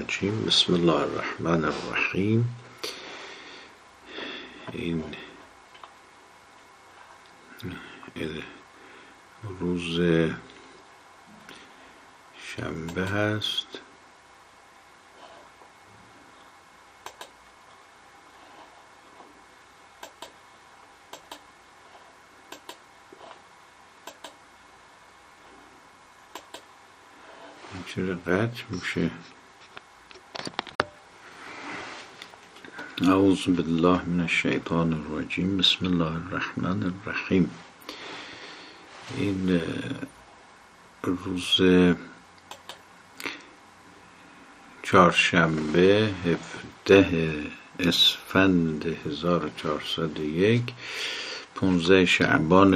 الرجیم. بسم الله الرحمن الرحیم. این روز شنبه هست. چرا قطع میشه؟ اعوذ بالله من الشیطان الرجیم. بسم الله الرحمن الرحیم. این روز چهارشنبه 17 اسفند 1401 15 شعبان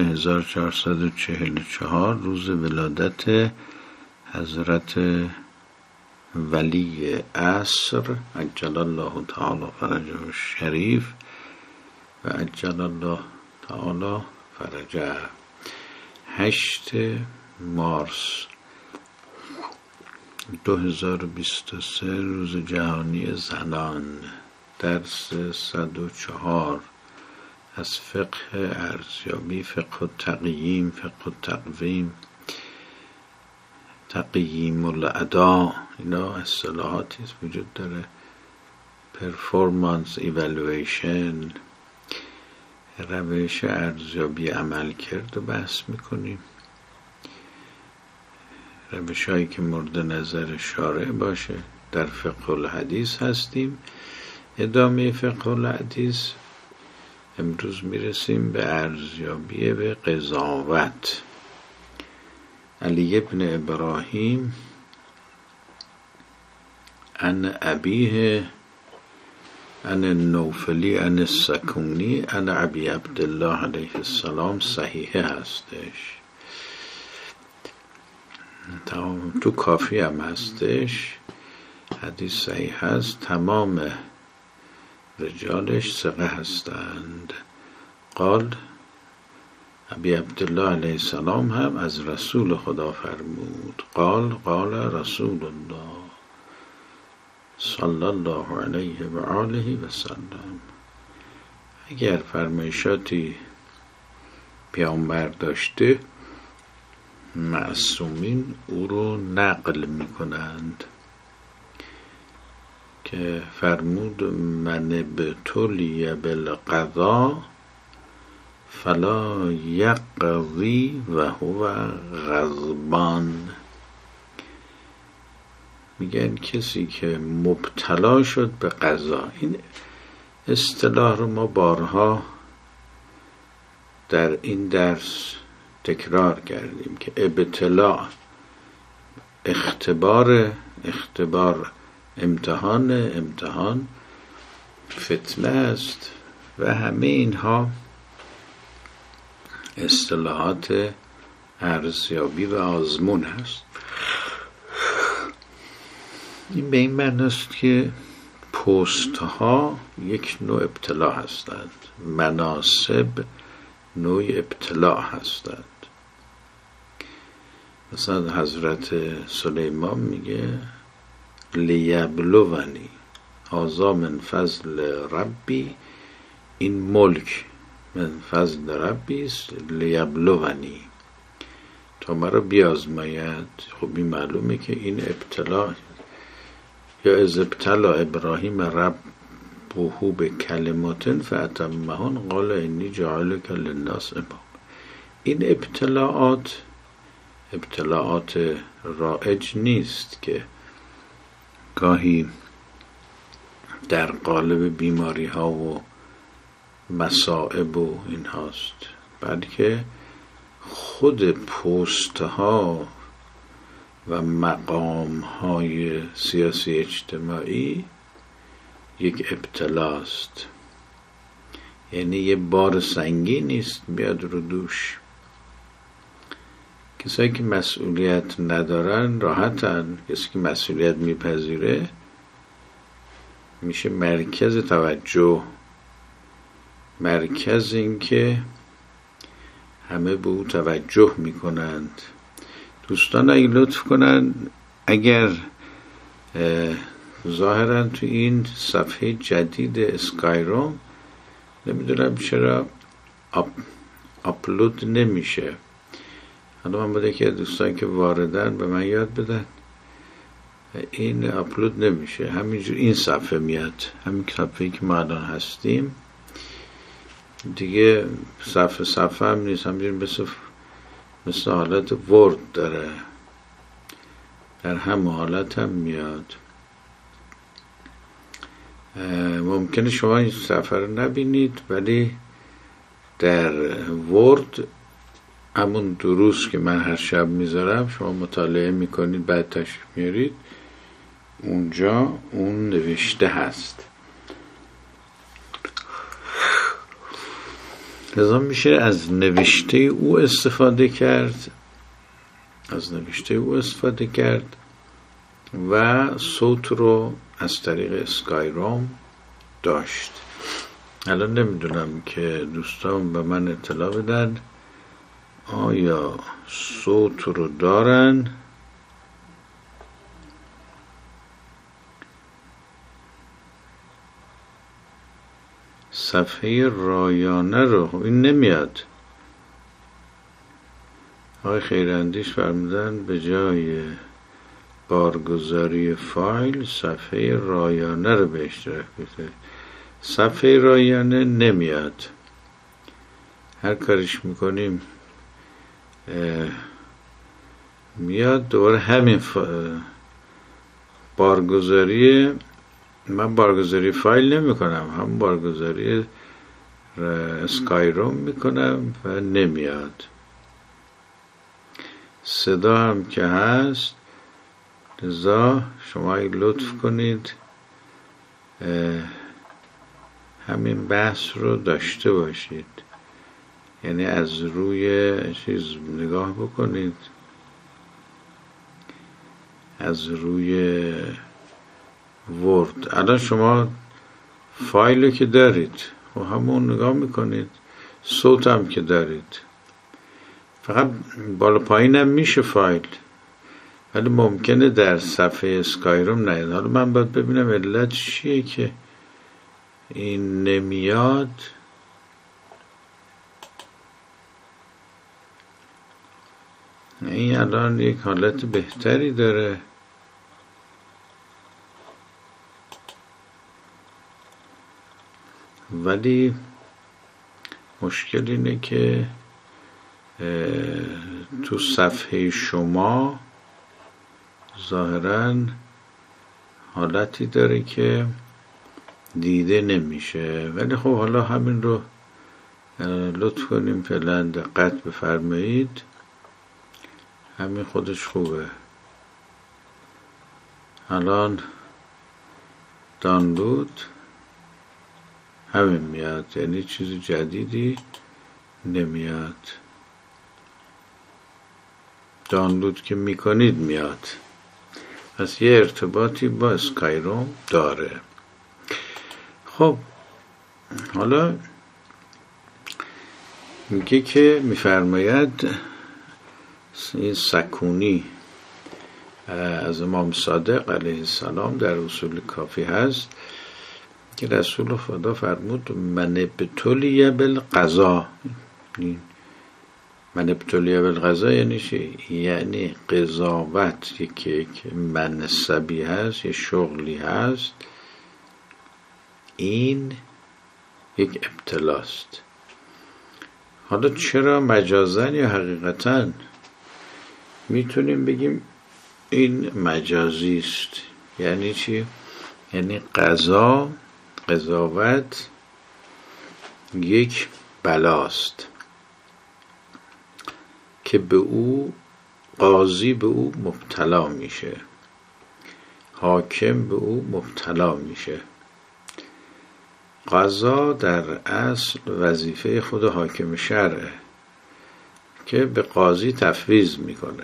1444 روز ولادت حضرت ولی عصر عجل الله تعالی فرجه الشریف و عجل الله تعالی فرجه. 8 مارس 2023 روز جهانی زنان. درس 104 از فقه ارزیابی، فقه التقییم، فقه التقویم، تقییم الاداء. اینا اصطلاحاتی وجود داره. پرفورمنس ایوالویشن، روش ارزیابی عمل کرد و بحث میکنیم. روش هایی که مورد نظر شارع باشه. در فقه الحدیث هستیم. ادامه فقه الحدیث. امروز میرسیم به ارزیابی به قضاوت. علی ابن ابراهیم عن ابیه عن النوفلی عن السکونی عن ابی عبدالله علیه السلام صحیحه هستش. تو کافی هم هستش. حدیث صحیح هست. تمام رجالش ثقه هستند. قال ابی عبدالله علیه السلام هم از رسول خدا فرمود. قال رسول الله صلی الله علیه و آله و سلم. اگر فرمایشاتی پیامبر داشته، معصومین او رو نقل میکنند که فرمود من ابتلی بالقضاء فلا یقضی و هو غضبان. میگن کسی که مبتلا شد به قضا. این اصطلاح رو ما بارها در این درس تکرار کردیم که ابتلا اختبار امتحان فتنه است و همه اینها اصطلاحات ارزیابی و آزمون هست. این به این معنی است که پست ها یک نوع ابتلا هستند، مناصب نوع ابتلا هستند. مثلا حضرت سلیمان میگه لیبلونی هذا من فضل ربی. این ملک من فضل ربی است لیبلونی، تا مرا بیازماید. خب این معلومه که این ابتلا. یا از ابتلا ابراهیم ربه به کلمات فاتمهن قال انی جاعلک للناس امام. این ابتلاعات رایج نیست که گاهی در قالب بیماری ها و مصائب و این هاست، بلکه خود پست ها و مقام های سیاسی اجتماعی یک ابتلاست. یعنی یه بار سنگین نیست بیاد رو دوش. کسایی که مسئولیت ندارن راحتن. کسی که مسئولیت میپذیره میشه مرکز توجه، مرکز این که همه به او توجه میکنند. دوستان اگه لطف کنن اگر ظاهرا تو این صفحه جدید اسکایروم نمیدونم چرا آپلود نمیشه. حالا من بوده که دوستان که واردن به من یاد بدن. این آپلود نمیشه، همینجور این صفحه میاد، همین صفحه‌ای که ما الان هستیم دیگه صفحه هم نیست، همینجور مثل حالت ورد داره، در همه حالت هم میاد. ممکنه شما این صفحه رو نبینید ولی در ورد همون دروس که من هر شب میذارم شما مطالعه میکنید، بعد تشریف میارید اونجا اون نوشته هست. لذا میشه از نوشته او استفاده کرد و صوت رو از طریق اسکایروم داشت. الان نمیدونم که دوستان به من اطلاع بدن آیا صوت رو دارن. صفحه رایانه رو این نمیاد. آقای خیراندیش فرمودن به جای بارگذاری فایل صفحه رایانه رو به اشتراک بذارید. صفحه رایانه نمیاد، هر کارش میکنیم میاد دوباره همین بارگذاری. من بارگذاری فایل نمی کنم، هم بارگذاری اسکایروم میکنم و نمیاد. صدا هم که هست، لذا شما اگه لطف کنید همین بحث رو داشته باشید، یعنی از روی چیز نگاه بکنید، از روی ورد. الان شما فایل رو که دارید و همون نگاه میکنید، صوت هم که دارید، فقط بالا پایین هم میشه فایل، ولی ممکنه در صفحه اسکایروم نیاد. حالا من باید ببینم علت چیه که این نمیاد. این الان یک حالت بهتری داره، ولی مشکل اینه که تو صفحه شما ظاهراً حالتی داره که دیده نمیشه. ولی خب حالا همین رو لطف کنیم فعلا دقت بفرمایید، همین خودش خوبه. الان دانلود همین میاد، یعنی چیز جدیدی نمیاد. دانلود که میکنید میاد، پس یه ارتباطی با اسکایروم داره. خب حالا میگه که میفرماید این سکونی از امام صادق علیه السلام در اصول کافی هست که رسول خدا فرمود من ابتلی بالقضا. من ابتلی بالقضا یعنی چی؟ یعنی قضاوت یک منصبی هست، یک شغلی هست، این یک ابتلاست. حالا چرا مجازاً یا حقیقتاً؟ میتونیم بگیم این مجازی است. یعنی چی؟ یعنی قضاوت یک بلاست که به او قاضی به او مبتلا میشه، حاکم به او مبتلا میشه. قضا در اصل وظیفه خود حاکم شرعه که به قاضی تفویض میکنه.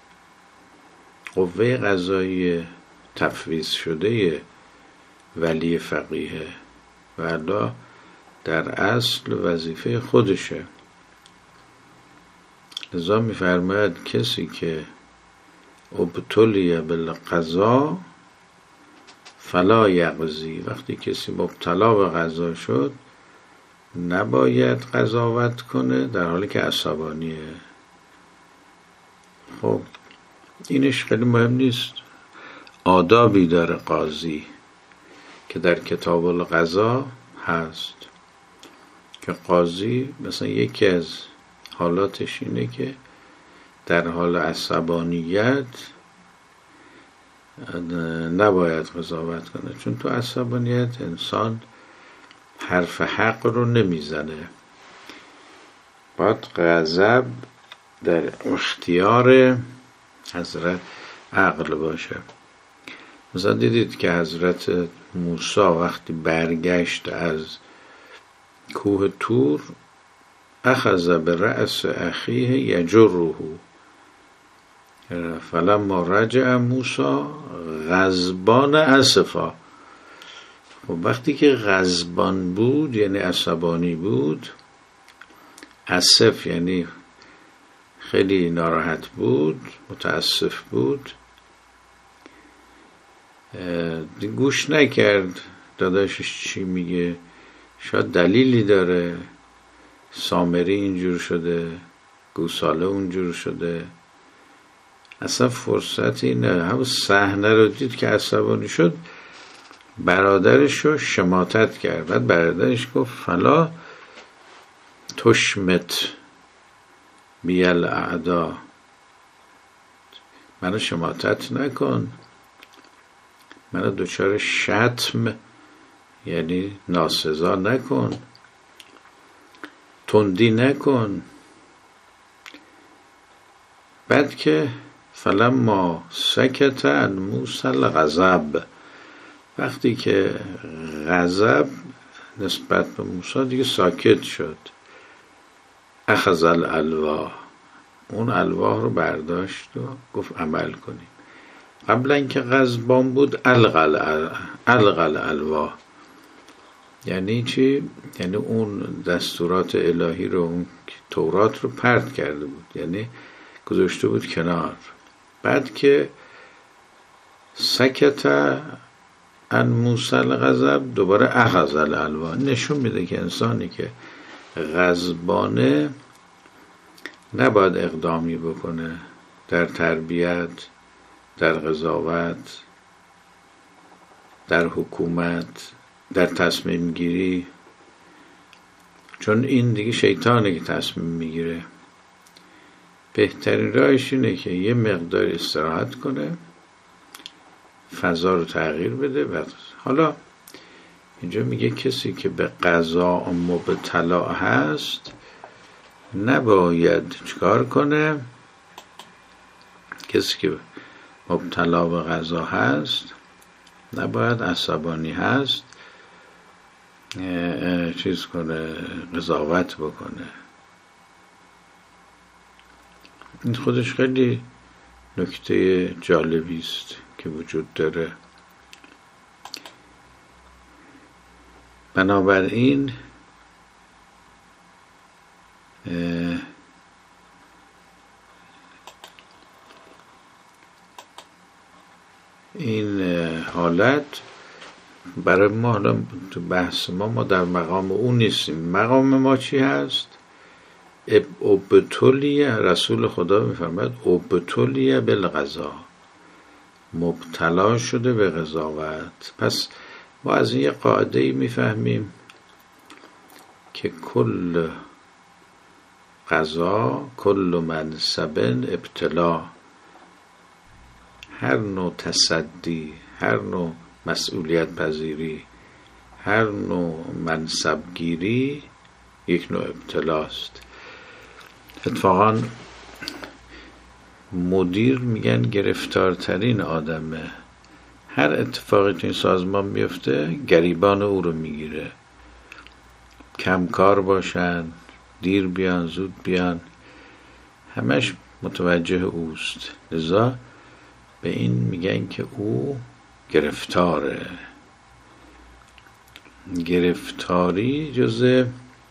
قوه قضایی تفویض شده ولی فقیه و الا در اصل وظیفه خودشه. لذا میفرماید کسی که ابتلی بالقضا فلا یقضی، وقتی کسی مبتلا به قضا شد نباید قضاوت کنه در حالی که عصبانیه. خب اینش خیلی مهم نیست. آدابی داره قاضی که در کتاب القضا هست که قاضی مثلا یکی از حالاتش اینه که در حال عصبانیت نباید قضاوت کنه، چون تو عصبانیت انسان حرف حق رو نمیزنه. باید غضب در اختیار حضرت عقل باشه. مثلا دیدید که حضرت موسی وقتی برگشت از کوه طور اخذ برأس اخیه یجره، فلما رجع موسی غضبان اسفا. و وقتی که غضبان بود یعنی عصبانی بود، اسف یعنی خیلی ناراحت بود، متاسف بود، گوش نکرد داداشش چی میگه، شاید دلیلی داره، سامری اینجور شده، گوساله اونجور شده، اصلا فرصتی نه. همون صحنه رو دید که عصبانی شد، برادرش رو شماتت کرد. بعد برادرش گفت فلا تشمت بیل اعدا، منو شماتت نکن، منو دچار شتم یعنی ناسزا نکن، تندی نکن. بعد که فلما سکت عن موسی الغضب، وقتی که غضب نسبت به موسی دیگه ساکت شد، اخذ الالواح، اون الواح رو برداشت و گفت عمل کنیم. قبل اینکه غضبان بود الغل الالواح، یعنی چی؟ یعنی اون دستورات الهی رو، اون تورات رو پرت کرده بود، یعنی گذاشته بود کنار. بعد که سکت عن موسی الغضب دوباره اخذ الالواح، نشون میده که انسانی که غضبانه نباید اقدامی بکنه در تربیت، در قضاوت، در حکومت، در تصمیم گیری، چون این دیگه شیطانه که تصمیم میگیره. بهترین راهش اینه که یه مقدار استراحت کنه، فضا رو تغییر بده. و حالا اینجا میگه کسی که به قضا مبتلا هست نباید چیکار کنه؟ کسی که مبتلا به قضا هست نباید عصبانی هست چیز کنه، قضاوت بکنه. این خودش خیلی نکته جالبی است که وجود داره. بنابراین این حالت برای ما، حالا تو بحث ما در مقام اون نیستیم. مقام ما چی هست؟ ابتلیه، رسول خدا میفرماید ابتلیه بالقضا، مبتلا شده به قضاوت. پس ما از این یه قاعده‌ای میفهمیم که کل قضا کل منصب ابتلا، هر نوع تصدی، هر نوع مسئولیت پذیری، هر نوع منصبگیری یک نوع ابتلاست. اتفاقا مدیر میگن گرفتارترین آدمه. هر اتفاقی تو این سازمان میفته گریبان او رو میگیره. کمکار باشن، دیر بیان، زود بیان، همش متوجه اوست. لذا به این میگن که او گرفتاره. گرفتاری جزء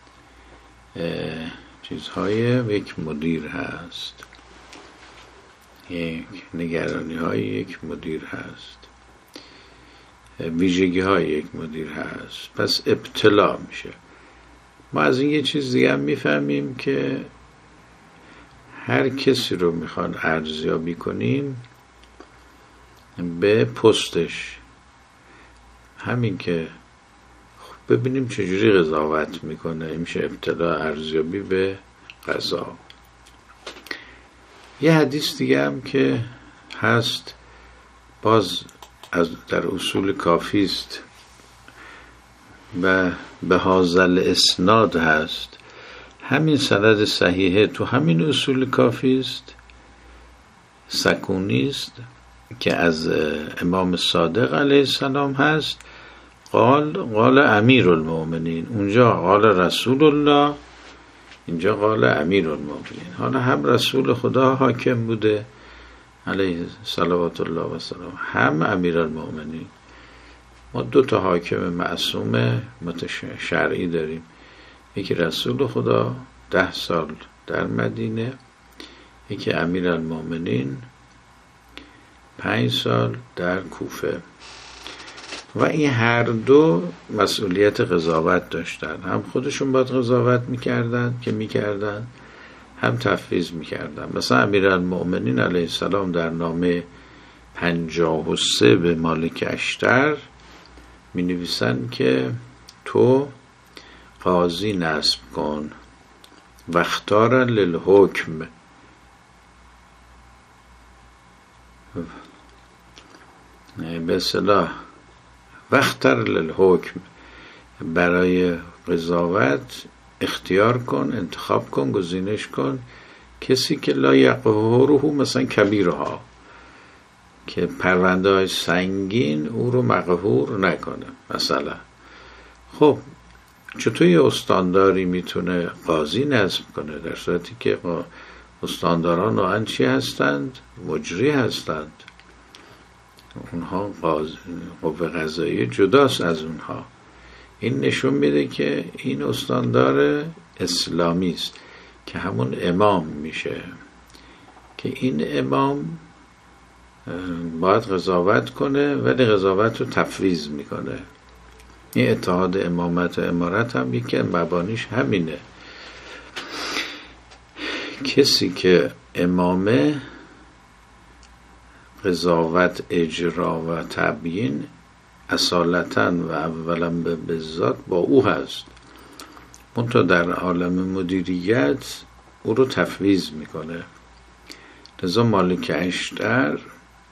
چیزهای یک مدیر هست، یک نگرانی های یک مدیر هست. ویژگی های یک مدیر هست. پس ابتلا میشه. ما از این یه چیز دیگه هم میفهمیم که هر کسی رو میخوان ارزیابی کنیم به پستش، همین که ببینیم چجوری قضاوت میکنه میشه ابتلا ارزیابی به قضا. یه حدیث دیگه هم که هست، باز در اصول کافی است و به هازل اسناد هست، همین سند صحیحه تو همین اصول کافی است، سکونی است که از امام صادق علیه السلام هست. قال امیر المؤمنین، اونجا قال رسول الله، اینجا قال امیر المؤمنین. حالا هم رسول خدا حاکم بوده علیه صلوات الله و سلام، هم امیر المؤمنین. ما 2 تا حاکم معصوم شرعی داریم، یکی رسول خدا 10 سال در مدینه، یکی امیر المؤمنین 5 سال در کوفه. و این هر دو مسئولیت قضاوت داشتن، هم خودشون باید قضاوت میکردن که میکردن، هم تفویض میکردن. مثلا امیرالمؤمنین علیه السلام در نامه 53 به مالک اشتر می نویسن که تو قاضی نصب کن و اختار للحکم، به اصطلاح وختر للحکم، برای قضاوت اختیار کن، انتخاب کن، گزینش کن کسی که لا یقهره مثلا کبیرها، که پرونده های سنگین او رو مقهور نکنه. مثلا خب چطور یه استانداری میتونه قاضی نصب کنه در صورتی که استانداران نوعاً چی هستند؟ مجری هستند. اونها قوه قضاییه جداست از اونها. این نشون میده که این استاندار اسلامی است که همون امام میشه، که این امام باید قضاوت کنه ولی قضاوت رو تفویض میکنه. این اتحاد امامت و امارت هم یکی مبانیش همینه. کسی که امامه قضاوت، اجرا و تبیین اصالتاً و اولاً به ذات با او هست، منتها در عالم مدیریت او رو تفویض میکنه. لذا مالک اشتر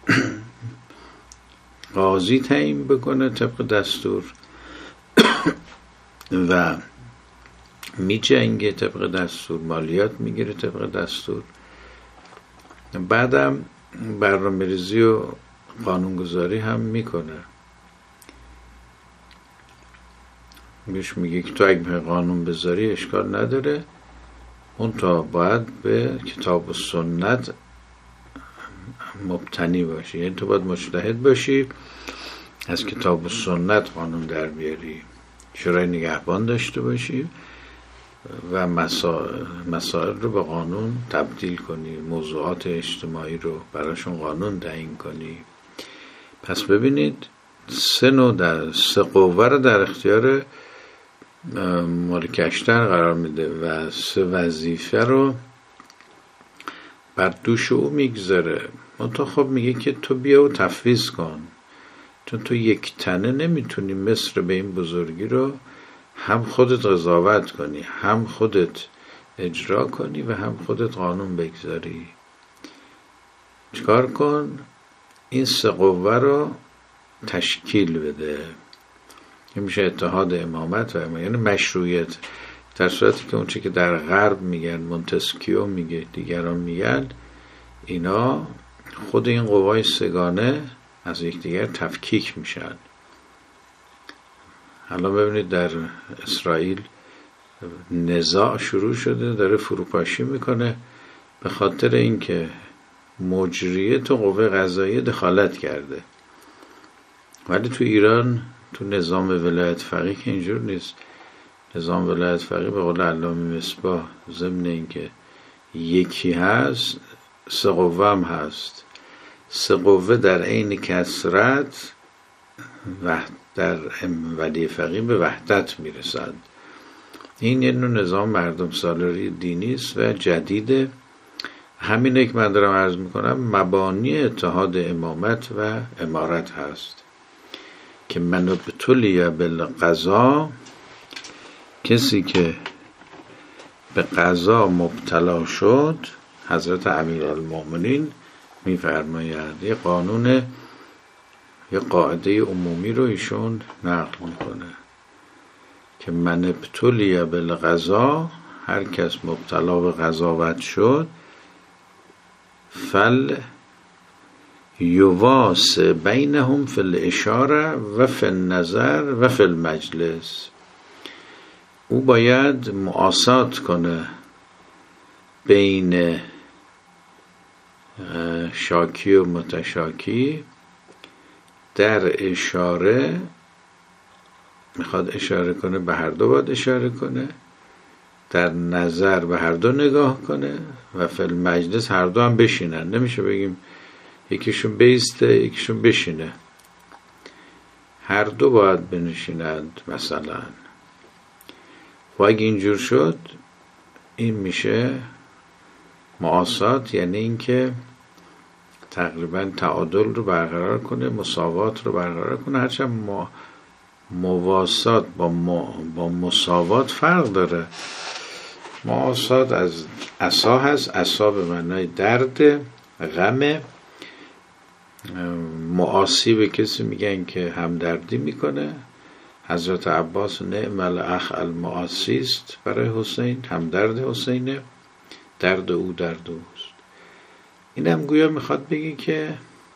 قاضی تعیین بکنه طبق دستور و می جنگه طبق دستور، مالیات میگیره طبق دستور، بعدم برنامه‌ریزی و قانونگذاری هم میکنه. بهش میگه که تو اگه قانون بذاری اشکال نداره، اون تا باید به کتاب و سنت مبتنی باشی، یعنی تو باید مجتهد باشی، از کتاب و سنت قانون در بیاری، شورای نگهبان داشته باشی و مسائل رو به قانون تبدیل کنی، موضوعات اجتماعی رو براشون قانون تعیین کنی. پس ببینید 3 قوه رو در اختیار مالک اشتر قرار میده و 3 وظیفه رو بر دوش او میگذاره. منتها خب میگه که تو بیا و تفویض کن، چون تو یک تنه نمیتونی مصر به این بزرگی رو هم خودت قضاوت کنی، هم خودت اجرا کنی و هم خودت قانون بگذاری. چیکار کن؟ این 3 قوه رو تشکیل بده. این میشه اتحاد امامت و امامت، یعنی مشروعیت. در صورتی که اون چی که در غرب میگن، مونتسکیو میگه، دیگران میگن، اینا خود این قوای 3گانه از یکدیگر تفکیک میشن. حالا ببینید در اسرائیل نزاع شروع شده، داره فروپاشی میکنه به خاطر اینکه مجریت و قوه قضاییه دخالت کرده. ولی تو ایران تو نظام ولایت فقیه که اینجور نیست. نظام ولایت فقیه به قول علامه مصباح ضمن اینکه یکی هست 3 قوه هم هست. 3 قوه در عین کثرت در ولی فقیه به وحدت میرسد. این یه نوع نظام مردم سالاری دینی است و جدیده. همینه که من دارم عرض میکنم مبانی اتحاد امامت و امارت هست که من ابتلی بالقضا، کسی که به قضا مبتلا شد، حضرت امیرالمومنین میفرماید یه قانون، یه قاعده عمومی رو ایشون نقل میکنه که من ابتلی بالقضا، هر کس مبتلا به قضاوت شد، فل یواس بینهم فی الاشاره و فی النظر و فی المجلس، او باید مواسات کنه بین شاکی و متشاکی، در اشاره میخواد اشاره کنه به هر دو باید اشاره کنه، در نظر به هر دو نگاه کنه و فی المجلس هر دو هم بشینن. نمیشه بگیم یکیشون بیسته یکیشون بشینه، هر دو باید بنشینند مثلا. و اگه اینجور شد این میشه مواسات، یعنی اینکه تقریبا تعادل رو برقرار کنه، مساوات رو برقرار کنه. هرچند مواسات با مساوات فرق داره. مواسات از عصا هست، عصا به معنای درد، غم. معاصی به کسی میگن که همدردی میکنه. حضرت عباس نعم الاخ المعاصی است برای حسین، همدرد حسینه، درد او درد اوست. این هم گویا میخواد بگی که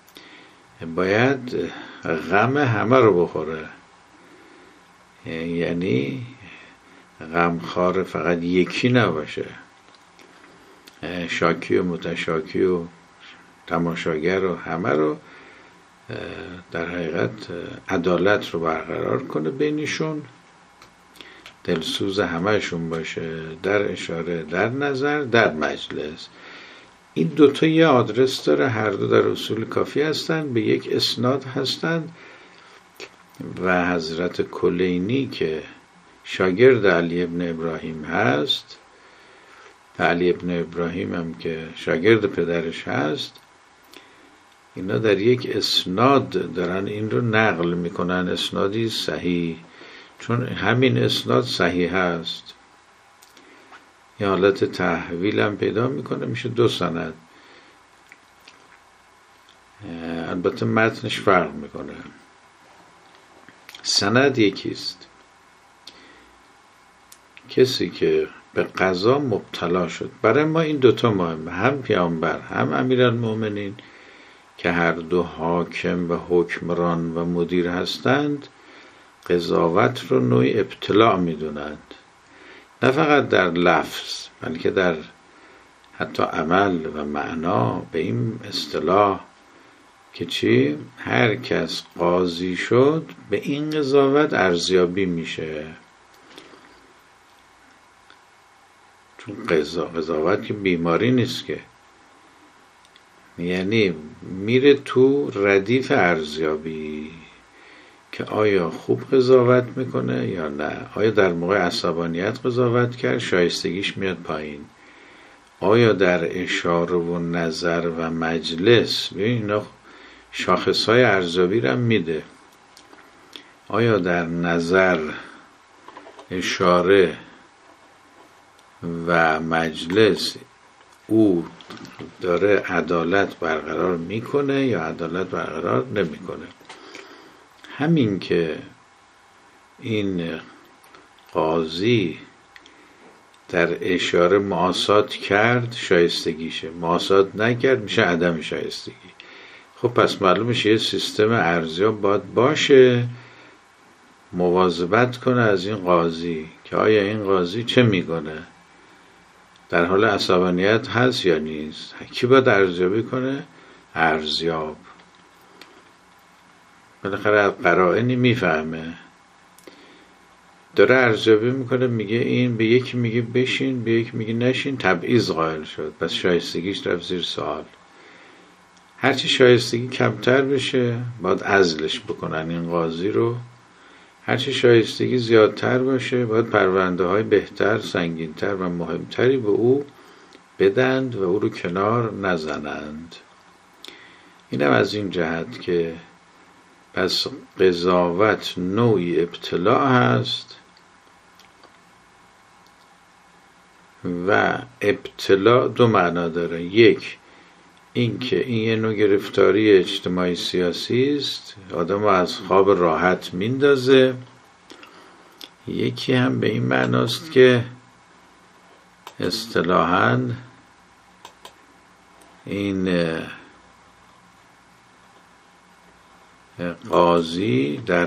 باید غم همه رو بخوره، یعنی غمخوار فقط یکی نباشه، شاکی و متشاکی و تماشاگر و همه رو در حقیقت عدالت رو برقرار کنه بینشون، دلسوز همهشون باشه، در اشاره، در نظر، در مجلس. این دوتا یه آدرس داره، هر دو در اصول کافی هستن، به یک اسناد هستن و حضرت کلینی که شاگرد علی ابن ابراهیم هست، علی ابن ابراهیم هم که شاگرد پدرش هست، اینا در یک اسناد دارن این رو نقل میکنن، اسنادی صحیح. چون همین اسناد صحیح هست، یه حالت تحویل هم پیدا میکنه، میشه دو سند. البته متنش فرق میکنه، سند یکیست. کسی که به قضا مبتلا شد، برای ما این دوتا مهمه، هم پیامبر هم امیرالمومنین که هر دو حاکم و حکمران و مدیر هستند، قضاوت رو نوعی ابتلاع میدونند، نه فقط در لفظ بلکه در حتی عمل و معنا. به این اصطلاح که چی؟ هر کس قاضی شد به این قضاوت ارزیابی میشه. چون قضاوت که بیماری نیست که، یعنی میره تو ردیف ارزیابی که آیا خوب قضاوت میکنه یا نه، آیا در موقع عصبانیت قضاوت کرد شایستگیش میاد پایین، آیا در اشاره و نظر و مجلس، ببین اینا شاخصهای ارزیابی رو میده، آیا در نظر، اشاره و مجلس او داره عدالت برقرار میکنه یا عدالت برقرار نمیکنه. همین که این قاضی در اشاره مواسات کرد شایستگیشه، مواسات نکرد میشه عدم شایستگی. خب پس معلومه یه سیستم ارزیاب باید باشه، مواظبت کنه از این قاضی که آیا این قاضی چه میکنه، در حال عصبانیت هست یا نیست. کی باید ارزیابی کنه؟ ارزیاب. بالاخره قرائنی میفهمه، داره ارزیابی میکنه، میگه این به یکی میگه بشین، به یکی میگه نشین، تبعیض قائل شد، پس شایستگیش رفت زیر سوال. هرچی شایستگی کمتر بشه باید عزلش بکنن این قاضی رو، هرچی شایستگی زیادتر باشه باید پرونده های بهتر، سنگینتر و مهمتری به او بدند و او رو کنار نزنند. اینم از این جهت که پس قضاوت نوعی ابتلاع هست و ابتلاع دو معنا داره. یک، این که این یه نوع گرفتاری اجتماعی سیاسی است، آدم از خواب راحت میندازه. یکی هم به این معناست که اصطلاحاً این قاضی در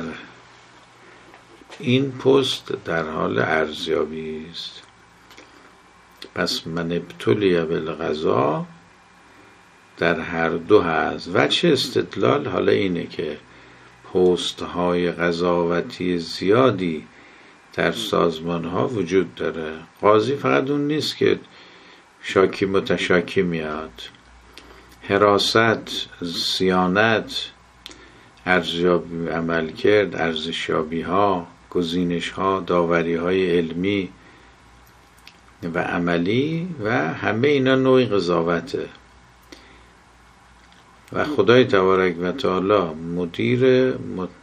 این پست در حال ارزیابی است. پس من ابتلی بالقضا در هر دو هست. وجه استدلال حالا اینه که پست های قضاوتی زیادی در سازمان ها وجود داره. قاضی فقط اون نیست که شاکی متشاکی میاد، حراست، صیانت، ارزیابی عملکرد، ارزشیابی ها، گزینش ها، داوری های علمی و عملی و همه اینا نوعی قضاوته. و خدای تبارک و تعالی مدیر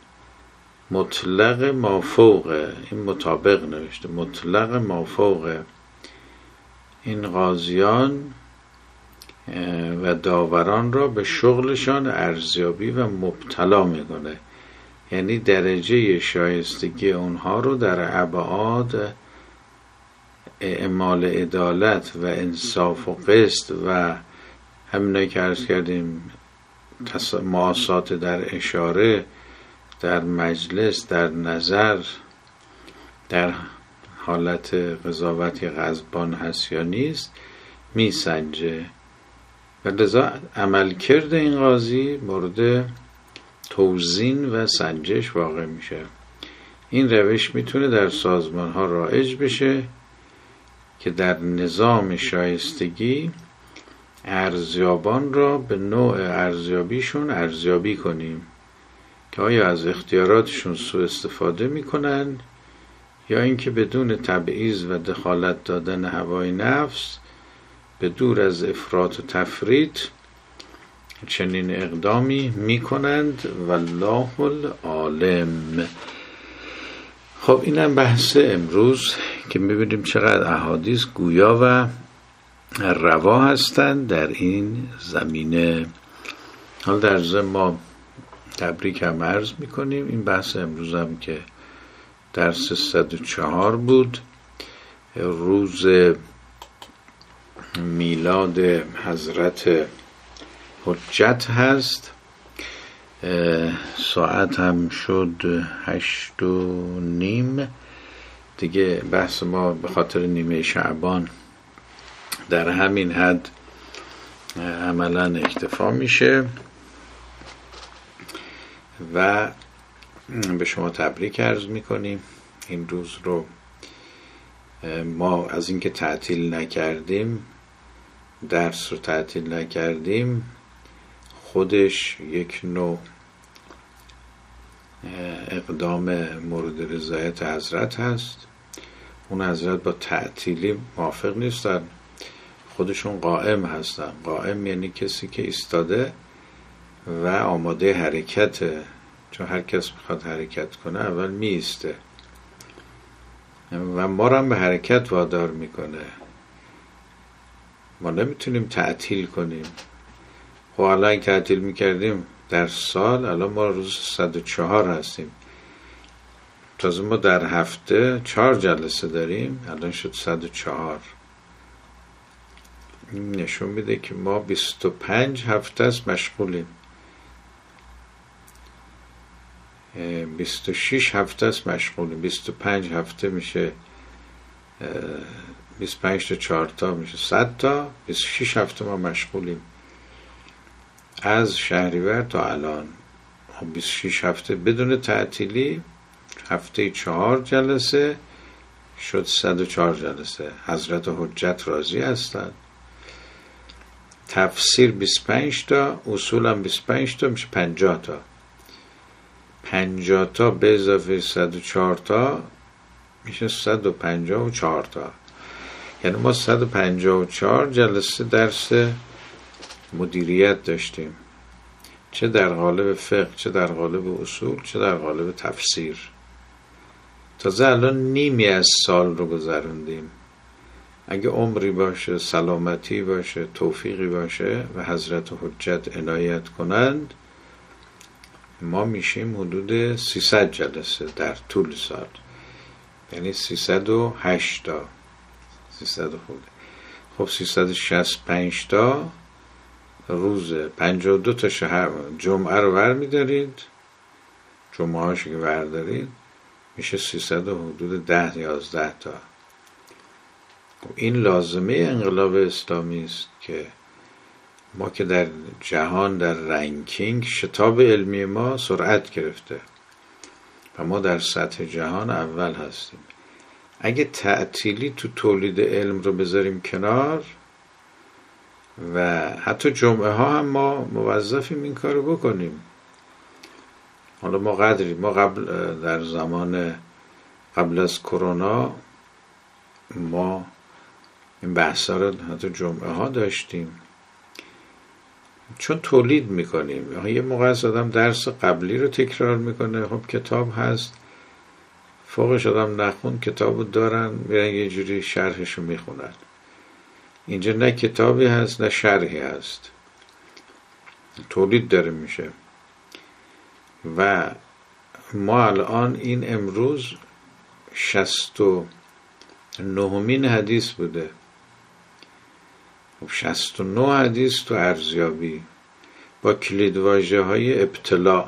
مطلق مافوقه، این مطابق نوشته، مطلق مافوقه. این قاضیان و داوران را به شغلشان ارزیابی و مبتلا میکنه، یعنی درجه شایستگی اونها رو در ابعاد اعمال عدالت و انصاف و قسط و همینایی که عرض کردیم معاسات در اشاره، در مجلس، در نظر، در حالت قضاوتی غضبان هست یا نیست میسنجه و لذا عملکرد این قاضی مورد توزین و سنجش واقع میشه. این روش میتونه در سازمان ها رایج بشه که در نظام شایستگی ارزیابان را به نوع ارزیابیشون ارزیابی کنیم که آیا از اختیاراتشون سوء استفاده میکنن یا اینکه بدون تبعیض و دخالت دادن هوای نفس به دور از افراط و تفریط چنین اقدامی میکنند. والله العالم. خب اینم بحث امروز که میبینیم چقدر احادیث گویا و روا هستند در این زمینه. حال در ضمن ما تبریک هم عرض میکنیم. این بحث امروز هم که درس 104 بود، روز میلاد حضرت حجت هست. ساعت هم شد 8:30 دیگه. بحث ما به خاطر نیمه شعبان در همین حد عملا اکتفا میشه و به شما تبریک عرض میکنیم. این روز رو ما از اینکه تعطیل نکردیم، درس رو تعطیل نکردیم، خودش یک نوع اقدام مورد رضایت حضرت هست. اون حضرت با تعطیلی موافق نیستن، خودشون قائم هستن. قائم یعنی کسی که ایستاده و آماده حرکته، چون هر کس میخواد حرکت کنه اول میسته و ما رو هم به حرکت وادار میکنه. ما نمیتونیم تعطیل کنیم. خب الان تعطیل میکردیم در سال، الان ما روز 104 هستیم، تازه ما در هفته 4 جلسه داریم، الان شد 104. این نشون میده که ما 25 هفته است مشغولیم، 26 هفته است مشغولیم. 25 هفته میشه 25 تا 4 تا میشه 100 تا. 26 هفته ما مشغولیم از شهریور تا الان. 26 هفته بدون تعطیلی، هفته 4 جلسه شد 104 جلسه. حضرت حجت راضی هستند. تفسیر 25 تا، اصول هم 25 تا، میشه 50 تا. 50 تا به اضافه 104 تا میشه 154 تا. یعنی ما 154 جلسه درس مدیریت داشتیم، چه در قالب فقه، چه در قالب اصول، چه در قالب تفسیر. تازه الان نیمی از سال رو گذروندیم. اگه عمری باشه، سلامتی باشه، توفیقی باشه و حضرت حجت عنایت کنند، ما میشیم حدود 300 جلسه در طول سال، یعنی 308 تا 300 خورده. خب 365 تا روز 52 تا شهر جمعه رو ور میدارید، جمعه هاشو که ور دارید میشه 300 حدود 10-11 تا. این لازمه انقلاب اسلامی است که ما که در جهان در رنکینگ شتاب علمی ما سرعت گرفته و ما در سطح جهان اول هستیم. اگه تعطیلی تو تولید علم رو بذاریم کنار و حتی جمعه ها هم ما موظفیم این کار رو بکنیم. حالا ما قبل در زمان قبل از کرونا ما این بحثا رو حتی جمعه ها داشتیم، چون تولید میکنیم. یه موقع از آدم درس قبلی رو تکرار میکنه، خب کتاب هست، فوقش آدم نخون، کتابو دارن میرن یه جوری شرحشو میخونن. اینجا نه کتابی هست نه شرحی هست، تولید داره میشه. و ما الان این امروز 69مین حدیث بوده. 69 حدیث تو ارزیابی با کلیدواژه های ابتلاء،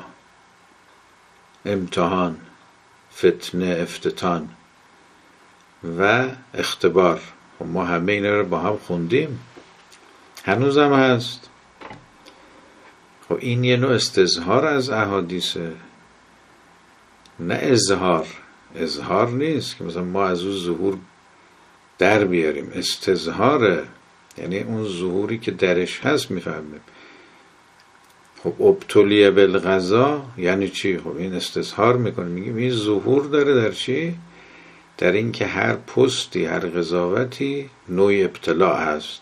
امتحان، فتنه، افتتان و اختبار. ما همه اینا رو با هم خوندیم، هنوز هم هست. خب این یه نوع استظهار از احادیثه، نه اظهار نیست که مثلا ما از اون ظهور در بیاریم، استظهاره، یعنی اون ظهوری که درش هست میفهمیم. خب ابتلیه بالقضا یعنی چی؟ خب این استظهار میکنه، میگیم این ظهور داره در چی؟ در این که هر پستی، هر قضاوتی نوع ابتلاع هست.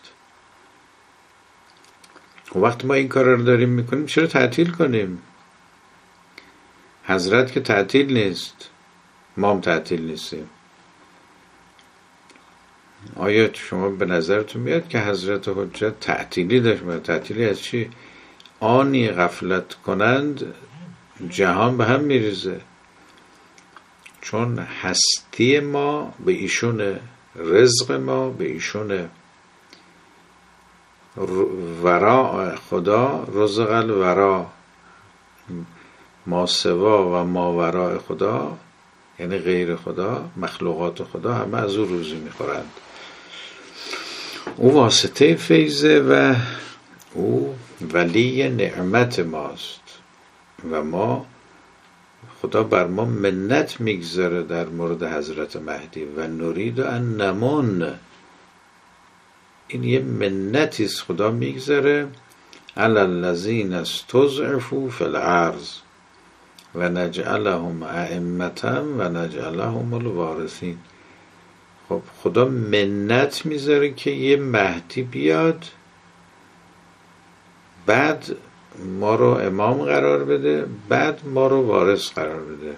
خب وقتی ما این کار رو داریم میکنیم چرا تعطیل کنیم؟ حضرت که تعطیل نیست، ما هم تعطیل نیستیم. آیا شما به نظرتون میاد که حضرت حجت تعطیلی داشت؟ تعطیلی از چی؟ آنی غفلت کنند جهان به هم میریزه، چون هستی ما به ایشونه، رزق ما به ایشونه. ورا خدا، رزق الورا، ما سوا و ما ورا خدا یعنی غیر خدا، مخلوقات خدا همه از او روزی میخورند. او واسطه فیضه و او ولی نعمت ماست و ما خدا بر ما منت میگذاره در مورد حضرت مهدی و نرید ان نمون. این یه منتی است خدا میگذاره علی الذین استضعفوا فی الارض و نجعلهم ائمة و نجعلهم الوارثین. خب خدا منت میذاره که یه مهدی بیاد، بعد ما رو امام قرار بده، بعد ما رو وارث قرار بده.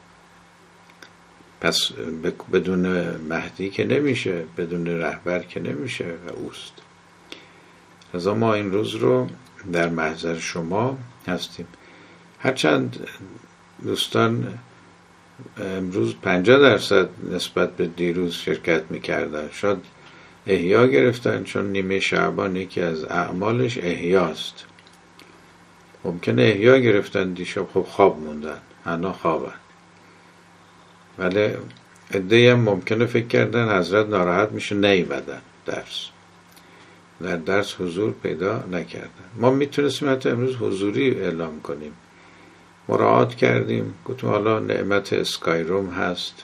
پس بدون مهدی که نمیشه، بدون رهبر که نمیشه و اوست. لذا ما این روز رو در محضر شما هستیم. هرچند دوستان امروز 50% نسبت به دیروز شرکت میکردن، شاید احیا گرفتن، چون نیمه شعبان یکی از اعمالش احیاست. ممکنه احیا گرفتن دیشب، خب خواب موندن، هنوز خوابن. ولی عده‌ای هم ممکنه فکر کردن حضرت ناراحت میشه نیومدن در درس حضور پیدا نکردن. ما میتونستیم حتی امروز حضوری اعلام کنیم، مراعات کردیم، گفتیم حالا نعمت اسکایروم هست.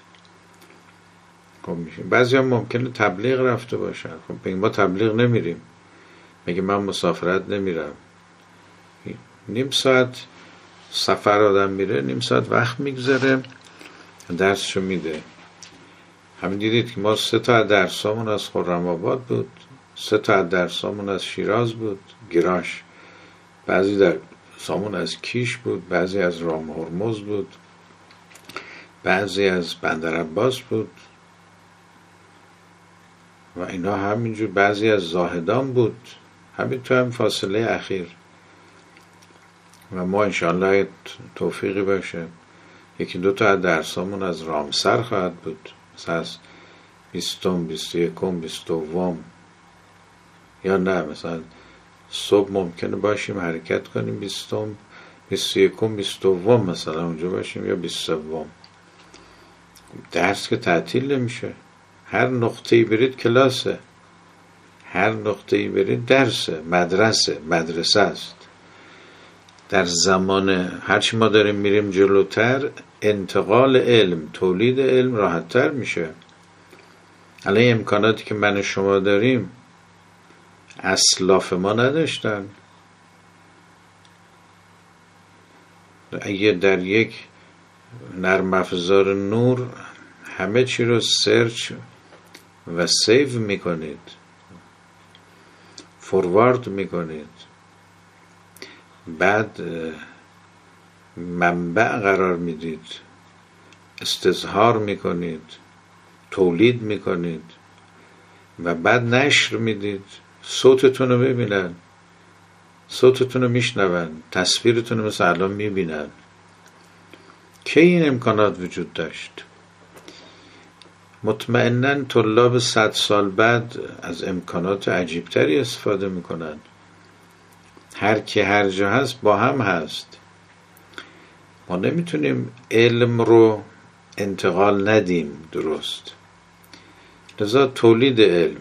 خب میشه بعضی هم ممکنه تبلیغ رفته باشن، خب ما تبلیغ نمیریم، میگه من مسافرت نمیرم. نیم ساعت سفر آدم میره، نیم ساعت وقت میگذره، درسشو میده. همین دیدید که ما 3 تا از درسامون از خرم آباد بود، 3 تا از درسامون از شیراز بود، گراش، بعضی درسامون از کیش بود، بعضی از رام هرمز بود، بعضی از بندر عباس بود و اینا همینجور، بعضی از زاهدان بود، همین تو هم فاصله اخیر. و ما انشاءالله توفیقی باشه 1-2 تا از درسامون از رامسر خواهد بود، مثلا از 20، 21، 22، یا نه مثلا صبح ممکنه باشیم حرکت کنیم 20، 21، 22 مثلا اونجا باشیم، یا 23. درس که تعطیل نمیشه، هر نقطه‌ای برید کلاسه، هر نقطه‌ای برید درسه، مدرسه است. در زمان هرچی ما داریم میریم جلوتر، انتقال علم، تولید علم راحت‌تر میشه. الان امکاناتی که من و شما داریم اسلاف ما نداشتن. اگه در یک نرم افزار نور همه چی رو سرچ و سیو میکنید، فوروارد میکنید، بعد منبع قرار میدید، استظهار میکنید، تولید میکنید و بعد نشر میدید، صوتتون رو ببینن، صوتتون رو میشنون، تصویرتون رو مثل الان میبینن. کی این امکانات وجود داشت؟ مطمئناً طلاب 100 سال بعد از امکانات عجیبتری استفاده میکنن. هر کی هر جا هست با هم هست. ما نمیتونیم علم رو انتقال ندیم درست. لذا تولید علم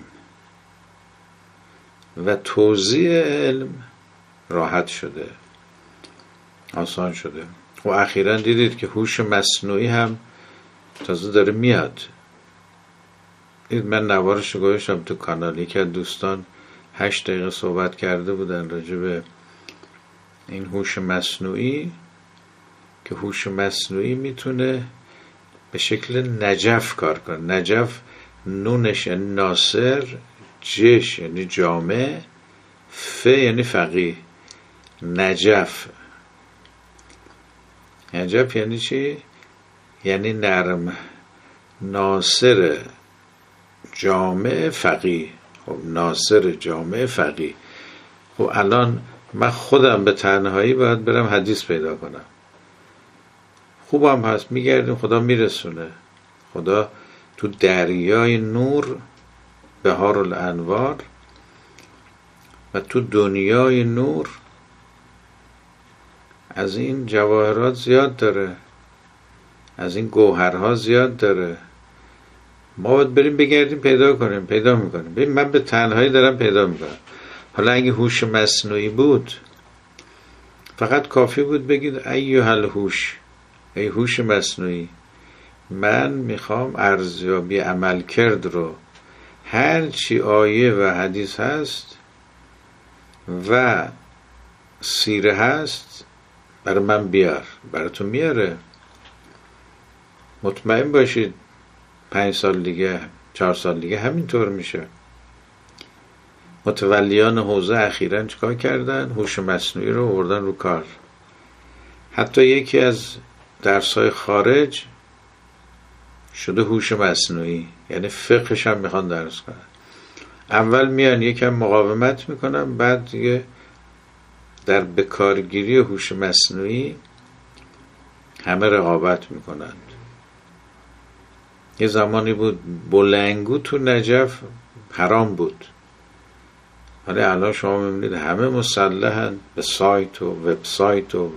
و توزیع علم راحت شده، آسان شده. و اخیراً دیدید که هوش مصنوعی هم تازه داره میاد. من نوارش رو گذاشتم تو کانال، یکی از دوستان 8 دقیقه صحبت کرده بودن راجع به این هوش مصنوعی، که هوش مصنوعی میتونه به شکل نجف کار کنه. نجف نونش یعنی ناصر، جش یعنی جامع، ف یعنی فقیه. نجف یعنی چی؟ یعنی نرم، ناصر، جامع، فقیه. خب ناصر، جامع، فقیه. خب الان من خودم به تنهایی باید برم حدیث پیدا کنم، خوبم هست، میگردیم خدا میرسونه. خدا تو دریای نور، بهار الانوار، و تو دنیای نور از این جواهرات زیاد داره، از این گوهرها زیاد داره. ما باید بریم بگردیم پیدا کنیم، پیدا میکنیم. ببین من به تنهایی دارم پیدا میکنم. حالا اگه هوش مصنوعی بود فقط کافی بود بگید ایها الهوش، ای هوش مصنوعی، من میخوام ارزیابی عمل کرد رو، هر چی آیه و حدیث هست و سیره هست برای من بیار. براتون میاره. مطمئن باشید 5 سال دیگه، 4 سال دیگه همینطور میشه. متولیان حوزه اخیراً چیکار کردن؟ هوش مصنوعی رو آوردن رو کار. حتی یکی از درس‌های خارج شده هوش مصنوعی، یعنی فقهش هم میخوان درس کنن. اول میان یکم مقاومت میکنن، بعد دیگه در بکارگیری هوش مصنوعی همه رقابت میکنند. یه زمانی بود بلنگو تو نجف حرام بود، ولی الان شما میبینید همه مسلحن به سایت و وبسایت و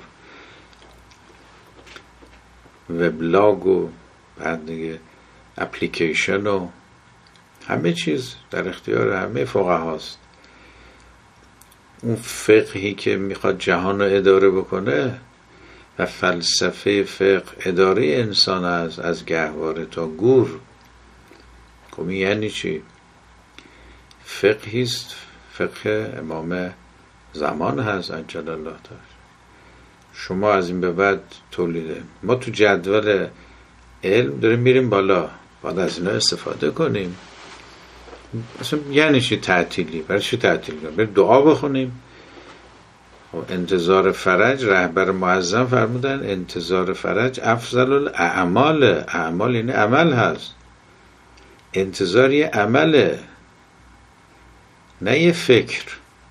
وبلاگ و بعد دیگه اپلیکیشن و همه چیز در اختیار همه فقهاست. اون فقهی که میخواد جهان رو اداره بکنه و فلسفه فقه اداره انسان است، از گهواره تا گور. خب یعنی چی؟ فقهیست فقه امام زمان هست عجل الله تعالی. شما از این به بعد تولیده، ما تو جدول علم داریم میریم بالا، باید از اینا استفاده کنیم. اصلا یعنی چی تعطیلی؟ برای چی تعطیل کنیم؟ بریم دعا بخونیم. انتظار فرج، رهبر معظم فرمودن انتظار فرج افضل الاعمال. اعمال یعنی عمل هست، انتظار یه عمله، نه یه فکر،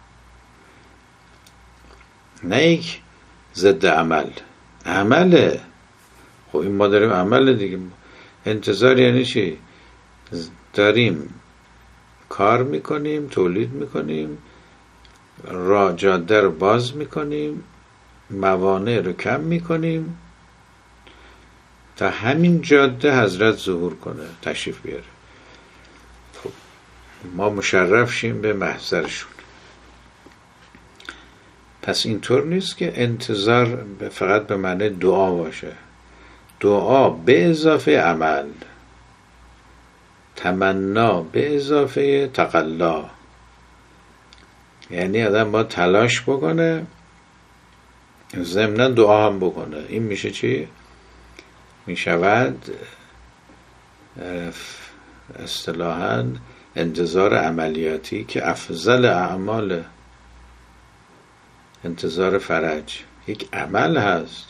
نه یک ضد عمل، عمله. خب این ما داریم عمل دیگه. انتظار یعنی چی؟ داریم کار میکنیم، تولید میکنیم، جاده رو باز میکنیم، موانع رو کم میکنیم تا همین جاده حضرت ظهور کنه، تشریف بیاره. خب ما مشرف شیم به محضرشون. پس اینطور نیست که انتظار فقط به معنی دعا باشه. دعا به اضافه عمل، تمنا به اضافه تقلا. یعنی آدم باید تلاش بکنه، ضمناً دعا هم بکنه. این میشه چی؟ میشود اصطلاحاً انتظار عملیاتی که افضل اعمال. انتظار فرج یک عمل هست،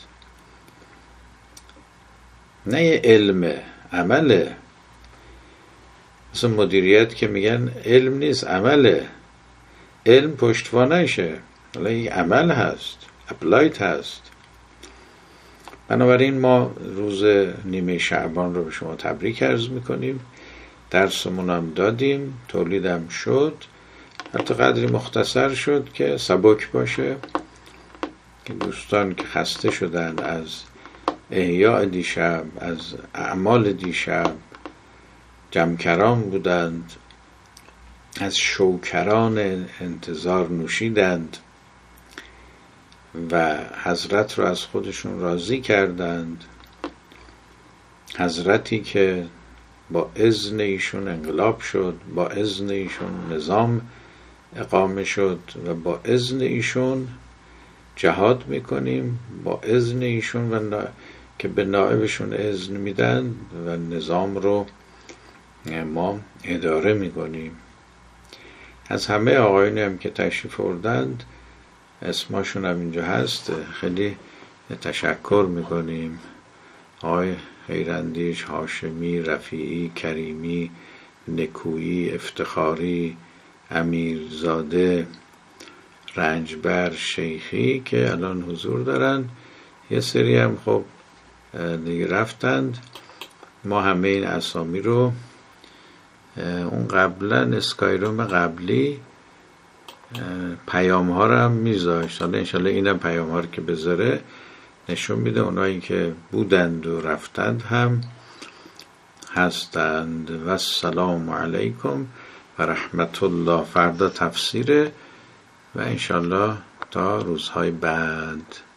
نه یه علم، عمله. مثلا مدیریت که میگن علم نیست، عمله. علم پشتوانهشه، حالا یک عمل هست، اپلایت هست. بنابراین ما روز نیمه شعبان رو به شما تبریک عرض میکنیم. درسمون هم دادیم، تولیدم شد، حتی قدری مختصر شد که سبک باشه، که دوستان که خسته شدن از احیاء دیشب، از اعمال دیشب، جمکران بودند، از شوکران انتظار نوشیدند و حضرت رو از خودشون راضی کردند. حضرتی که با اذن ایشون انقلاب شد، با اذن ایشون نظام اقامه شد و با اذن ایشون جهاد میکنیم، با اذن ایشون و که به نائبشون اذن میدن و نظام رو ما اداره میکنیم. از همه آقایونی هم که تشریف آوردند، اسمشون هم اینجا هست، خیلی تشکر میکنیم. آقای خیراندیش، هاشمی، رفیعی، کریمی، نکویی، افتخاری، امیرزاده، رنجبر، شیخی که الان حضور دارن. یه سری هم خب دیگه رفتند. ما همه این اسامی رو اون قبلا اسکایروم قبلی پیام ها رو هم میذاشت، حالا انشالله اینم پیام ها رو که بذاره نشون میده اونایی که بودند و رفتند هم هستند. و السلام علیکم و رحمت الله. فردا تفسیره و انشالله تا روزهای بعد.